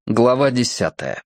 Глава 10.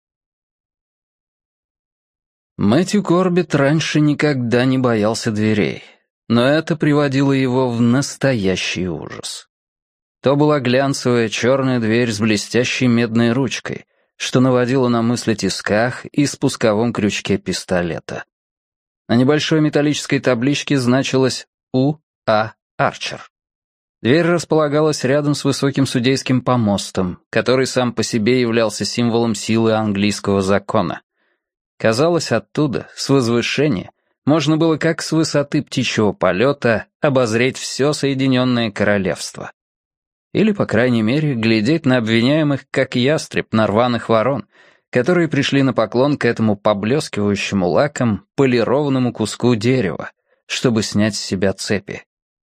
Мэтью Корбетт раньше никогда не боялся дверей, но это приводило его в настоящий ужас. То была глянцевая черная дверь с блестящей медной ручкой, что наводило на мысль о тисках и спусковом крючке пистолета. На небольшой металлической табличке значилось «У. А. Арчер». Дверь располагалась рядом с высоким судейским помостом, который сам по себе являлся символом силы английского закона. Казалось, оттуда, с возвышения, можно было как с высоты птичьего полета обозреть все Соединенное Королевство. Или, по крайней мере, глядеть на обвиняемых, как ястреб на рваных ворон, которые пришли на поклон к этому поблескивающему лаком полированному куску дерева, чтобы снять с себя цепи.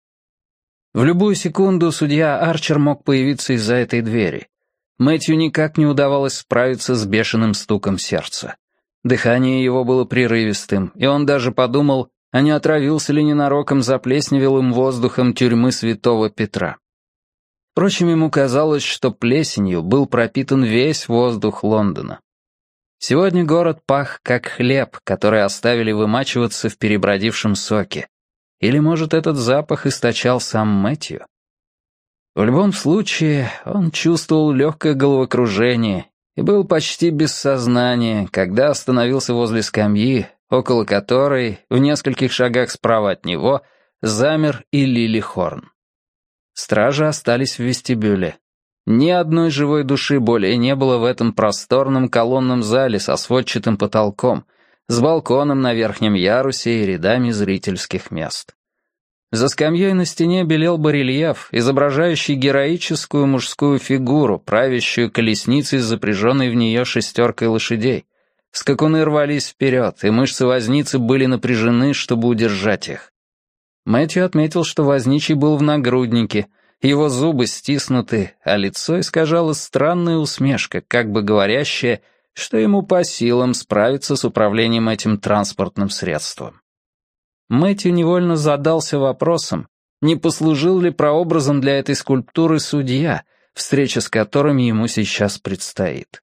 В любую секунду судья Арчер мог появиться из-за этой двери. Мэтью никак не удавалось справиться с бешеным стуком сердца. Дыхание его было прерывистым, и он даже подумал, а не отравился ли ненароком заплесневелым воздухом тюрьмы Святого Петра. Впрочем, ему казалось, что плесенью был пропитан весь воздух Лондона. Сегодня город пах, как хлеб, который оставили вымачиваться в перебродившем соке. Или, может, этот запах источал сам Мэтью? В любом случае, он чувствовал легкое головокружение и был почти без сознания, когда остановился возле скамьи, около которой, в нескольких шагах справа от него, замер и Лили Хорн. Стражи остались в вестибюле. Ни одной живой души более не было в этом просторном колонном зале со сводчатым потолком, с балконом на верхнем ярусе и рядами зрительских мест. За скамьей на стене белел барельеф, изображающий героическую мужскую фигуру, правящую колесницей с запряженной в нее шестеркой лошадей. Скакуны рвались вперед, и мышцы возницы были напряжены, чтобы удержать их. Мэтью отметил, что возничий был в нагруднике, его зубы стиснуты, а лицо искажало странная усмешка, как бы говорящая, что ему по силам справиться с управлением этим транспортным средством. Мэтью невольно задался вопросом, не послужил ли прообразом для этой скульптуры судья, встреча с которым ему сейчас предстоит.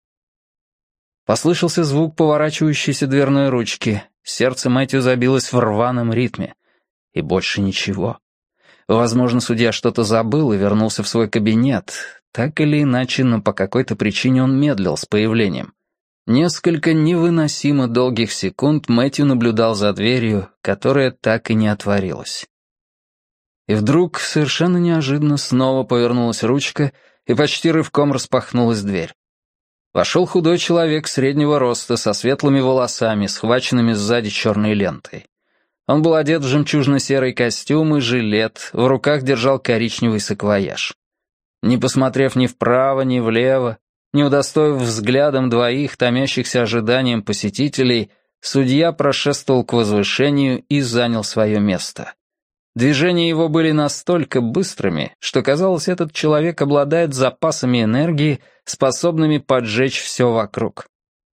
Послышался звук поворачивающейся дверной ручки, сердце Мэтью забилось в рваном ритме. И больше ничего. Возможно, судья что-то забыл и вернулся в свой кабинет. Так или иначе, но по какой-то причине он медлил с появлением. Несколько невыносимо долгих секунд Мэтью наблюдал за дверью, которая так и не отворилась. И вдруг, совершенно неожиданно, снова повернулась ручка, и почти рывком распахнулась дверь. Вошел худой человек среднего роста, со светлыми волосами, схваченными сзади черной лентой. Он был одет в жемчужно-серый костюм и жилет, в руках держал коричневый саквояж. Не посмотрев ни вправо, ни влево, не удостоив взглядом двоих, томящихся ожиданием посетителей, судья прошествовал к возвышению и занял свое место. Движения его были настолько быстрыми, что, казалось, этот человек обладает запасами энергии, способными поджечь все вокруг.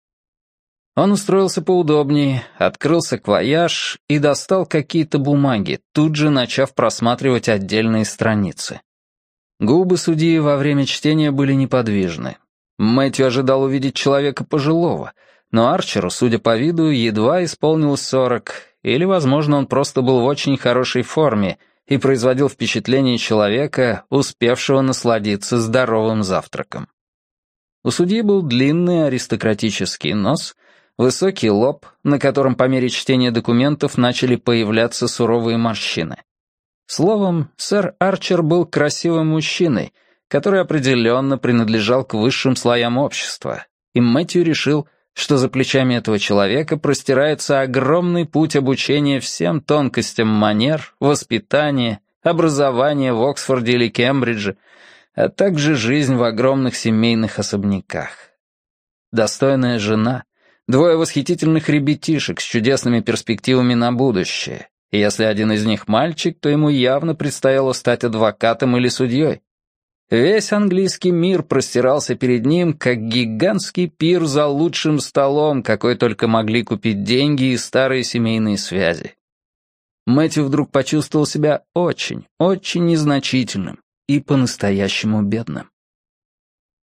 Он устроился поудобнее, открыл саквояж и достал какие-то бумаги, тут же начав просматривать отдельные страницы. Губы судьи во время чтения были неподвижны. Мэтью ожидал увидеть человека пожилого, но Арчеру, судя по виду, едва исполнилось 40, или, возможно, он просто был в очень хорошей форме и производил впечатление человека, успевшего насладиться здоровым завтраком. У судьи был длинный аристократический нос, высокий лоб, на котором по мере чтения документов начали появляться суровые морщины. Словом, сэр Арчер был красивым мужчиной, который определенно принадлежал к высшим слоям общества, и Мэтью решил, что за плечами этого человека простирается огромный путь обучения всем тонкостям манер, воспитания, образования в Оксфорде или Кембридже, а также жизнь в огромных семейных особняках. Достойная жена, двое восхитительных ребятишек с чудесными перспективами на будущее, и если один из них мальчик, то ему явно предстояло стать адвокатом или судьей. Весь английский мир простирался перед ним, как гигантский пир за лучшим столом, какой только могли купить деньги и старые семейные связи. Мэтью вдруг почувствовал себя очень, очень незначительным и по-настоящему бедным.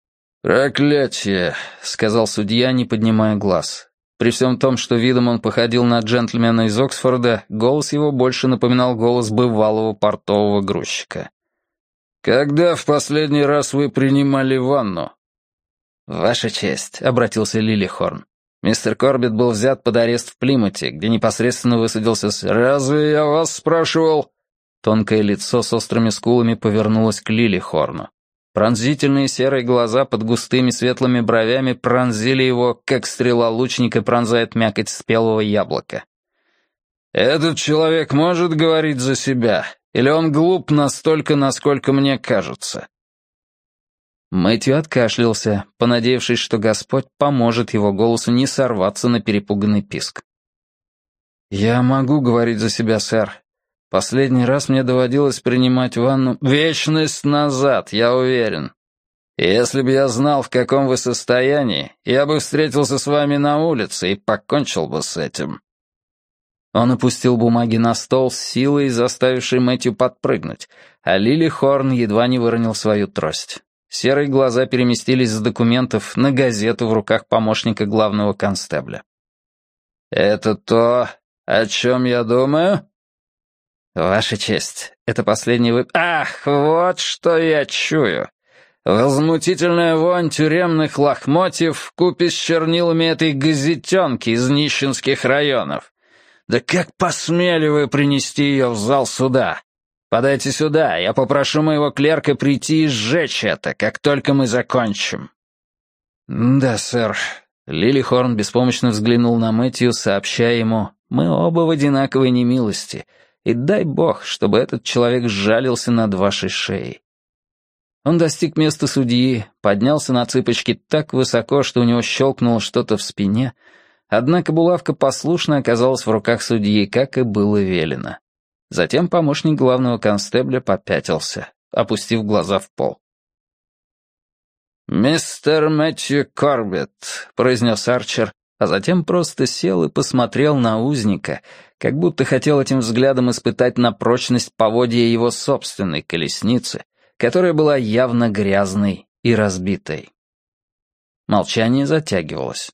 «Проклятие», — сказал судья, не поднимая глаз. При всем том, что видом он походил на джентльмена из Оксфорда, голос его больше напоминал голос бывалого портового грузчика. «Когда в последний раз вы принимали ванну?» «Ваша честь», — обратился Лилихорн. «Мистер Корбетт был взят под арест в Плимуте, где непосредственно высадился с...» «Разве я вас спрашивал?» Тонкое лицо с острыми скулами повернулось к Лилихорну. Пронзительные серые глаза под густыми светлыми бровями пронзили его, как стрела лучника пронзает мякоть спелого яблока. «Этот человек может говорить за себя, или он глуп настолько, насколько мне кажется?» Мэтью откашлялся, понадеявшись, что Господь поможет его голосу не сорваться на перепуганный писк. «Я могу говорить за себя, сэр. Последний раз мне доводилось принимать ванну вечность назад, я уверен. Если бы я знал, в каком вы состоянии, я бы встретился с вами на улице и покончил бы с этим». Он опустил бумаги на стол с силой, заставившей Мэтью подпрыгнуть, а Лилихорн едва не выронил свою трость. Серые глаза переместились с документов на газету в руках помощника главного констебля. «Это то, о чем я думаю?» «Ваша честь, это последний Ах, вот что я чую! Возмутительная вонь тюремных лохмотьев вкупе с чернилами этой газетенки из нищенских районов. Да как посмели вы принести ее в зал суда? Подайте сюда, я попрошу моего клерка прийти и сжечь это, как только мы закончим». «Да, сэр». Лилихорн беспомощно взглянул на Мэтью, сообщая ему: «Мы оба в одинаковой немилости, и дай бог, чтобы этот человек сжалился над вашей шеей». Он достиг места судьи, поднялся на цыпочки так высоко, что у него щелкнуло что-то в спине, однако булавка послушно оказалась в руках судьи, как и было велено. Затем помощник главного констебля попятился, опустив глаза в пол. «Мистер Мэтью Корбетт», — произнес Арчер, а затем просто сел и посмотрел на узника, как будто хотел этим взглядом испытать на прочность поводья его собственной колесницы, которая была явно грязной и разбитой. Молчание затягивалось.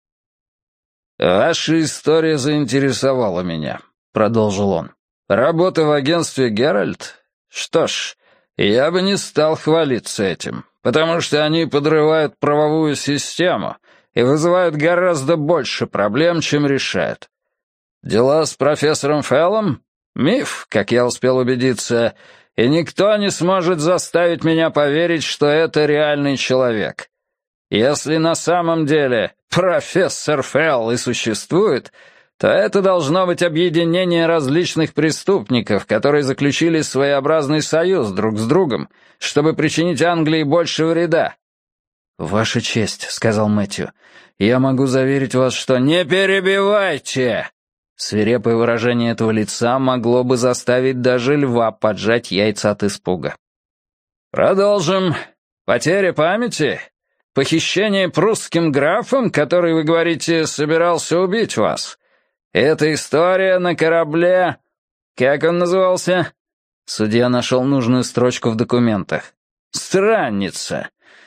«Ваша история заинтересовала меня», — продолжил он. «Работа в агентстве «Геральт»? Что ж, я бы не стал хвалиться этим, потому что они подрывают правовую систему и вызывают гораздо больше проблем, чем решают. Дела с профессором Феллом? Миф, как я успел убедиться, и никто не сможет заставить меня поверить, что это реальный человек. Если на самом деле профессор Фелл и существует, то это должно быть объединение различных преступников, которые заключили своеобразный союз друг с другом, чтобы причинить Англии больше вреда». «Ваша честь», — сказал Мэтью, — «я могу заверить вас, что...» «Не перебивайте!» Свирепое выражение этого лица могло бы заставить даже льва поджать яйца от испуга. «Продолжим. Потеря памяти? Похищение прусским графом, который, вы говорите, собирался убить вас? Это история на корабле... Как он назывался?» Судья нашел нужную строчку в документах. «Странница.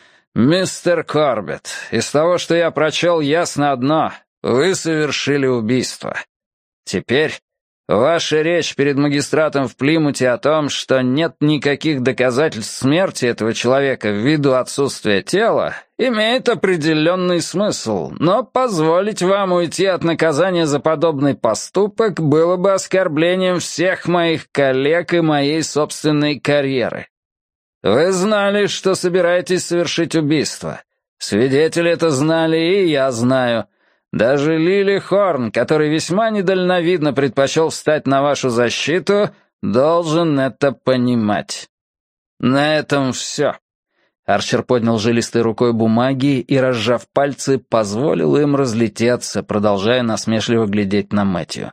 Мистер Корбетт, из того, что я прочел, ясно одно. Вы совершили убийство. Теперь ваша речь перед магистратом в Плимуте о том, что нет никаких доказательств смерти этого человека ввиду отсутствия тела, имеет определенный смысл, но позволить вам уйти от наказания за подобный поступок было бы оскорблением всех моих коллег и моей собственной карьеры. Вы знали, что собираетесь совершить убийство. Свидетели это знали, и я знаю. Даже Лилихорн, который весьма недальновидно предпочел встать на вашу защиту, должен это понимать. На этом все». Арчер поднял жилистой рукой бумаги и, разжав пальцы, позволил им разлететься, продолжая насмешливо глядеть на Мэтью.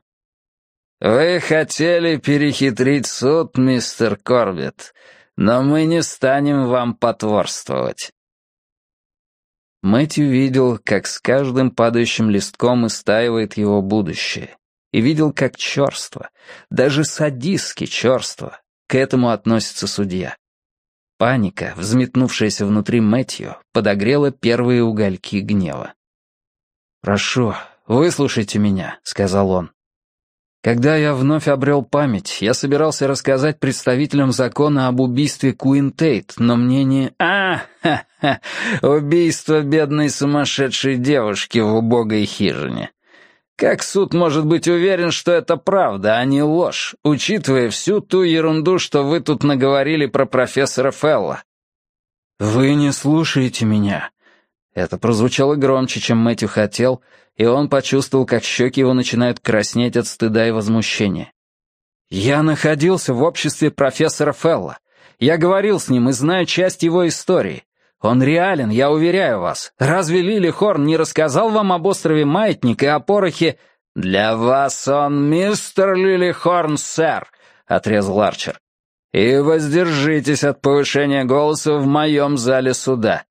«Вы хотели перехитрить суд, мистер Корбетт, но мы не станем вам потворствовать». Мэтью видел, как с каждым падающим листком истаивает его будущее, и видел, как черство, даже садистски черство, к этому относится судья. Паника, взметнувшаяся внутри Мэтью, подогрела первые угольки гнева. «Прошу, выслушайте меня», — сказал он. «Когда я вновь обрел память, я собирался рассказать представителям закона об убийстве Куин Тейт, но мне не... Убийство бедной сумасшедшей девушки в убогой хижине. Как суд может быть уверен, что это правда, а не ложь, учитывая всю ту ерунду, что вы тут наговорили про профессора Фелла?» «Вы не слушаете меня». Это прозвучало громче, чем Мэтью хотел, и он почувствовал, как щеки его начинают краснеть от стыда и возмущения. «Я находился в обществе профессора Фелла. Я говорил с ним и знаю часть его истории. Он реален, я уверяю вас. Разве Лили Хорн не рассказал вам об острове Маятник и о порохе...» «Для вас он мистер Лили Хорн, сэр», — отрезал Арчер. «И воздержитесь от повышения голоса в моем зале суда.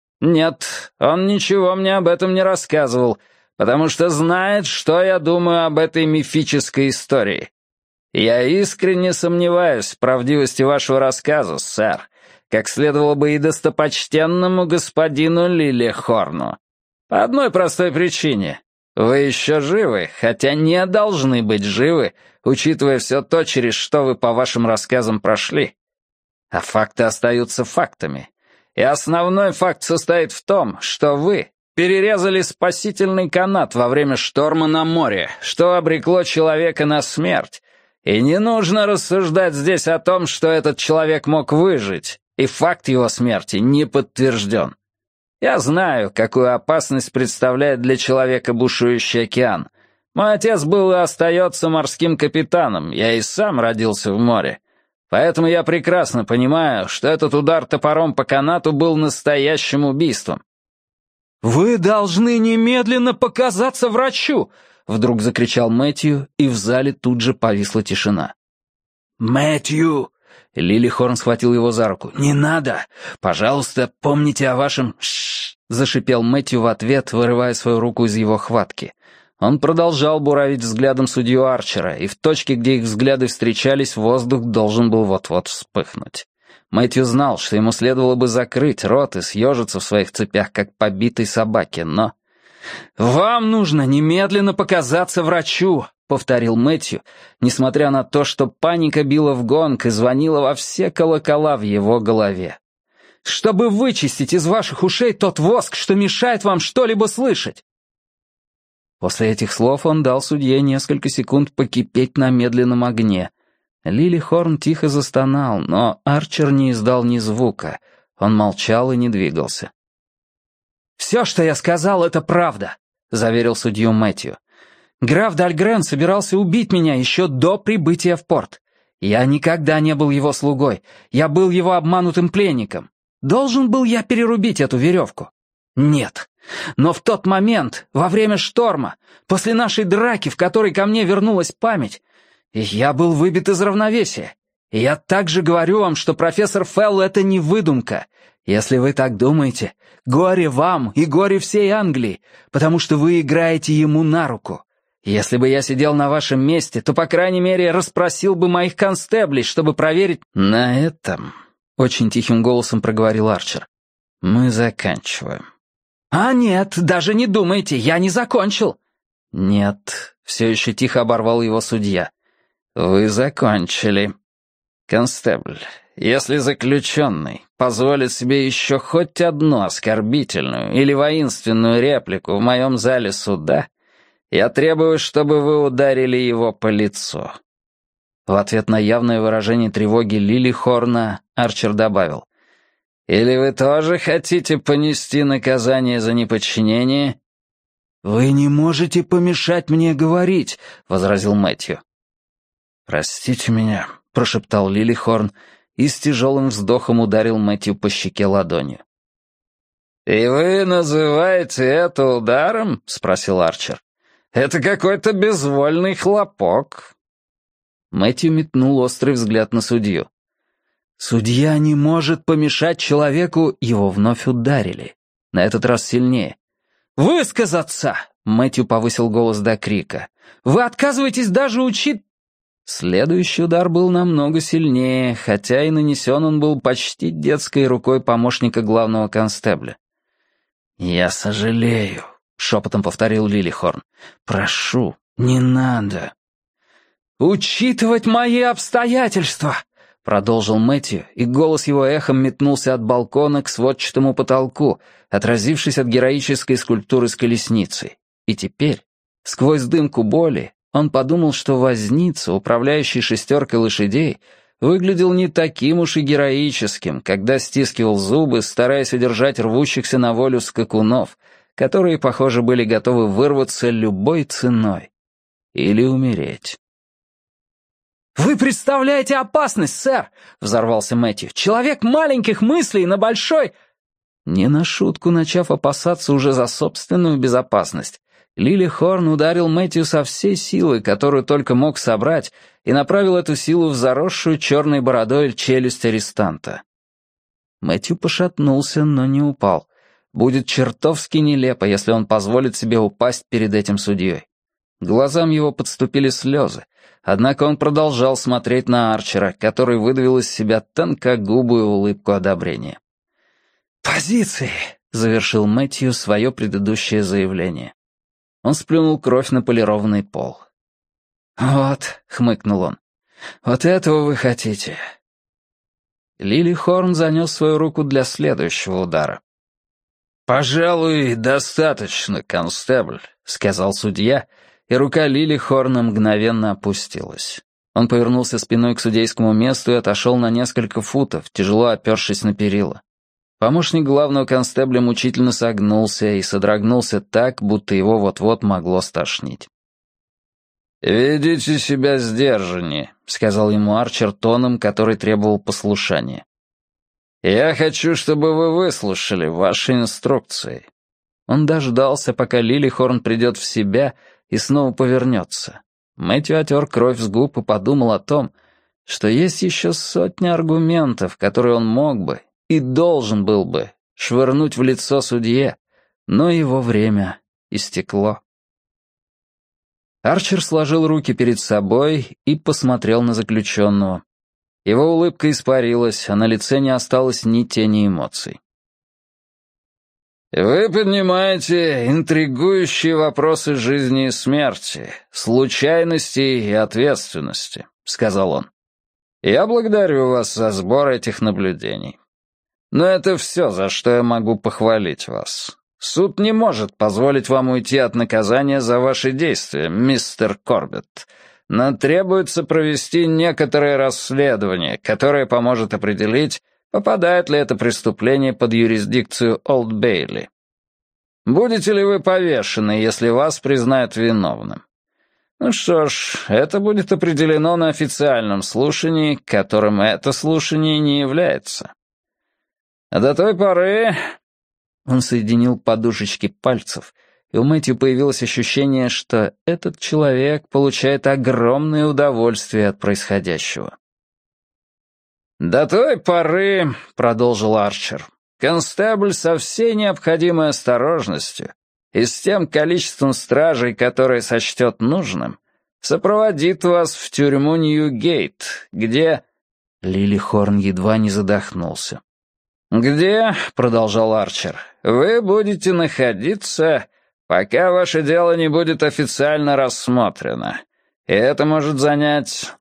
Нет, он ничего мне об этом не рассказывал, потому что знает, что я думаю об этой мифической истории. Я искренне сомневаюсь в правдивости вашего рассказа, сэр, как следовало бы и достопочтенному господину Лили Хорну. По одной простой причине. Вы еще живы, хотя не должны быть живы, учитывая все то, через что вы по вашим рассказам прошли. А факты остаются фактами. И основной факт состоит в том, что вы перерезали спасительный канат во время шторма на море, что обрекло человека на смерть. И не нужно рассуждать здесь о том, что этот человек мог выжить, и факт его смерти не подтвержден. Я знаю, какую опасность представляет для человека бушующий океан. Мой отец был и остается морским капитаном, я и сам родился в море. Поэтому я прекрасно понимаю, что этот удар топором по канату был настоящим убийством». «Вы должны немедленно показаться врачу!» — вдруг закричал Мэтью, и в зале тут же повисла тишина. «Мэтью!» — Лили Хорн схватил его за руку. «Не надо! Пожалуйста, помните о вашем...» «Ш-ш-ш!» — зашипел Мэтью в ответ, вырывая свою руку из его хватки. Он продолжал буравить взглядом судью Арчера, и в точке, где их взгляды встречались, воздух должен был вот-вот вспыхнуть. Мэтью знал, что ему следовало бы закрыть рот и съежиться в своих цепях, как побитой собаке, но... «Вам нужно немедленно показаться врачу», — повторил Мэтью, несмотря на то, что паника била в гонг и звонила во все колокола в его голове. «Чтобы вычистить из ваших ушей тот воск, что мешает вам что-либо слышать». После этих слов он дал судье несколько секунд покипеть на медленном огне. Лили Хорн тихо застонал, но Арчер не издал ни звука. Он молчал и не двигался. «Все, что я сказал, это правда», — заверил судью Мэтью. «Граф Дальгрен собирался убить меня еще до прибытия в порт. Я никогда не был его слугой. Я был его обманутым пленником. Должен был я перерубить эту веревку? Нет. Но в тот момент, во время шторма, после нашей драки, в которой ко мне вернулась память, я был выбит из равновесия. И я также говорю вам, что профессор Фелл — это не выдумка. Если вы так думаете, горе вам и горе всей Англии, потому что вы играете ему на руку. Если бы я сидел на вашем месте, то, по крайней мере, расспросил бы моих констеблей, чтобы проверить...» «На этом», — очень тихим голосом проговорил Арчер, — «мы заканчиваем». «А нет, даже не думайте, я не закончил». «Нет», — все еще тихо оборвал его судья. «Вы закончили. Констебль, если заключенный позволит себе еще хоть одну оскорбительную или воинственную реплику в моем зале суда, я требую, чтобы вы ударили его по лицу». В ответ на явное выражение тревоги Лили Хорна Арчер добавил: «Или вы тоже хотите понести наказание за неподчинение?» «Вы не можете помешать мне говорить», — возразил Мэтью. «Простите меня», — прошептал Лили Хорн и с тяжелым вздохом ударил Мэтью по щеке ладонью. «И вы называете это ударом?» — спросил Арчер. «Это какой-то безвольный хлопок». Мэтью метнул острый взгляд на судью. «Судья не может помешать человеку», его вновь ударили. На этот раз сильнее. «Высказаться!» — Мэтью повысил голос до крика. «Вы отказываетесь даже учить...» Следующий удар был намного сильнее, хотя и нанесен он был почти детской рукой помощника главного констебля. «Я сожалею», — шепотом повторил Лилихорн. «Прошу, не надо». «Учитывать мои обстоятельства», — продолжил Мэтью, и голос его эхом метнулся от балкона к сводчатому потолку, отразившись от героической скульптуры с колесницей. И теперь, сквозь дымку боли, он подумал, что возница, управляющий шестеркой лошадей, выглядел не таким уж и героическим, когда стискивал зубы, стараясь удержать рвущихся на волю скакунов, которые, похоже, были готовы вырваться любой ценой. Или умереть. «Вы представляете опасность, сэр!» — взорвался Мэтью. «Человек маленьких мыслей на большой...» Не на шутку начав опасаться уже за собственную безопасность, Лилихорн ударил Мэтью со всей силы, которую только мог собрать, и направил эту силу в заросшую черной бородой челюсть арестанта. Мэтью пошатнулся, но не упал. Будет чертовски нелепо, если он позволит себе упасть перед этим судьей. Глазам его подступили слезы, однако он продолжал смотреть на Арчера, который выдавил из себя тонкогубую улыбку одобрения. «Позиции!» — завершил Мэтью свое предыдущее заявление. Он сплюнул кровь на полированный пол. «Вот», — хмыкнул он, — «вот этого вы хотите». Лилихорн занес свою руку для следующего удара. «Пожалуй, достаточно, констебль», — сказал судья, и рука Лилихорна мгновенно опустилась. Он повернулся спиной к судейскому месту и отошел на несколько футов, тяжело опершись на перила. Помощник главного констебля мучительно согнулся и содрогнулся так, будто его вот-вот могло стошнить. «Ведите себя сдержаннее», — сказал ему Арчер тоном, который требовал послушания. «Я хочу, чтобы вы выслушали ваши инструкции». Он дождался, пока Лилихорн придет в себя и снова повернется. Мэтью отер кровь с губ и подумал о том, что есть еще сотни аргументов, которые он мог бы и должен был бы швырнуть в лицо судье, но его время истекло. Арчер сложил руки перед собой и посмотрел на заключенного. Его улыбка испарилась, а на лице не осталось ни тени эмоций. «Вы поднимаете интригующие вопросы жизни и смерти, случайности и ответственности», — сказал он. «Я благодарю вас за сбор этих наблюдений. Но это все, за что я могу похвалить вас. Суд не может позволить вам уйти от наказания за ваши действия, мистер Корбетт, но требуется провести некоторое расследование, которое поможет определить, попадает ли это преступление под юрисдикцию Олд Бейли. Будете ли вы повешены, если вас признают виновным? Ну что ж, это будет определено на официальном слушании, которым это слушание не является. А до той поры...» Он соединил подушечки пальцев, и у Мэтью появилось ощущение, что этот человек получает огромное удовольствие от происходящего. «До той поры, — продолжил Арчер, — констебль со всей необходимой осторожностью и с тем количеством стражей, которое сочтет нужным, сопроводит вас в тюрьму Ньюгейт, где...» Лилихорн едва не задохнулся. «Где, — продолжал Арчер, — вы будете находиться, пока ваше дело не будет официально рассмотрено. И это может занять...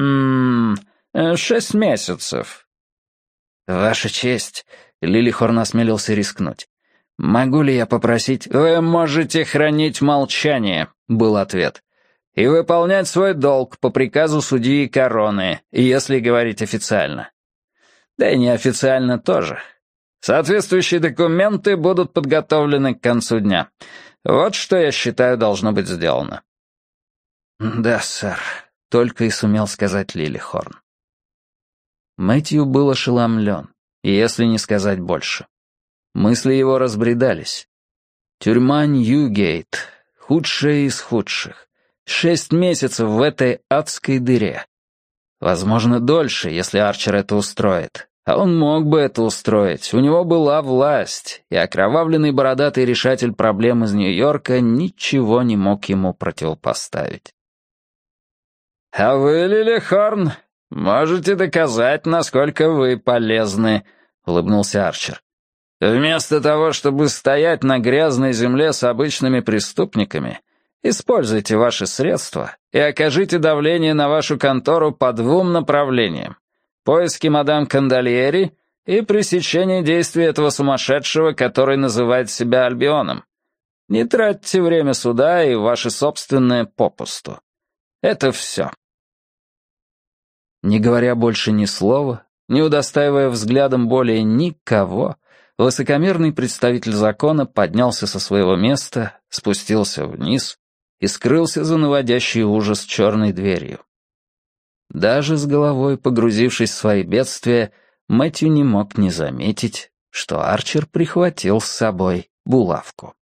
6 месяцев». «Ваша честь», — Лилихорн осмелился рискнуть. «Могу ли я попросить...» «Вы можете хранить молчание», — был ответ, «и выполнять свой долг по приказу судьи короны, если говорить официально. Да и неофициально тоже. Соответствующие документы будут подготовлены к концу дня. Вот что, я считаю, должно быть сделано». «Да, сэр», — только и сумел сказать Лилихорн. Мэтью был ошеломлен, если не сказать больше. Мысли его разбредались. Тюрьма Ньюгейт, худшая из худших. 6 месяцев в этой адской дыре. Возможно, дольше, если Арчер это устроит. А он мог бы это устроить. У него была власть, и окровавленный бородатый решатель проблем из Нью-Йорка ничего не мог ему противопоставить. «А вы, Лилихорн, можете доказать, насколько вы полезны», — улыбнулся Арчер. «Вместо того, чтобы стоять на грязной земле с обычными преступниками, используйте ваши средства и окажите давление на вашу контору по двум направлениям: поиски мадам Кандальери и пресечение действий этого сумасшедшего, который называет себя Альбионом. Не тратьте время суда и ваше собственное попусту. Это все». Не говоря больше ни слова, не удостаивая взглядом более никого, высокомерный представитель закона поднялся со своего места, спустился вниз и скрылся за наводящий ужас черной дверью. Даже с головой погрузившись в свои бедствия, Мэтью не мог не заметить, что Арчер прихватил с собой булавку.